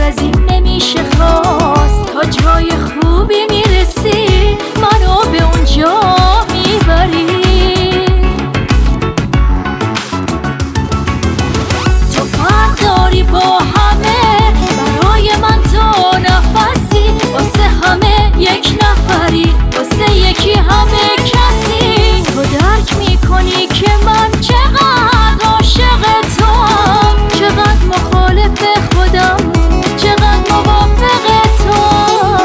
از این نمیشه خواست. تا جای خوبی میرسی منو به اونجا میبری. تو فرق داری با همه، برای من تو نفسی، واسه همه یک نفری، واسه یکی همه کسی. تو درک میکنی که من چقدر عاشق توام، چقدر مخالف خودم، چقدر موافق توام.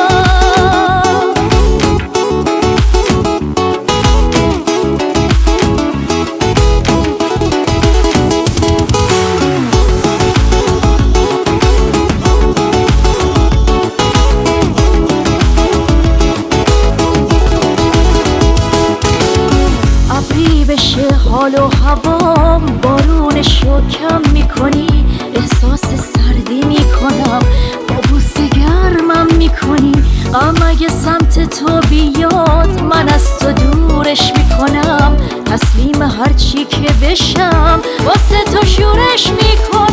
ابری بشه حال و هوام، بارونشو کم میکنی، احساس سردی میکنم، با بوسه گرمم میکنی. غم اگه سمت تو بیاد من از تو دورش میکنم، تسلیم هرچی که بشم واسه تو شورش میکنم.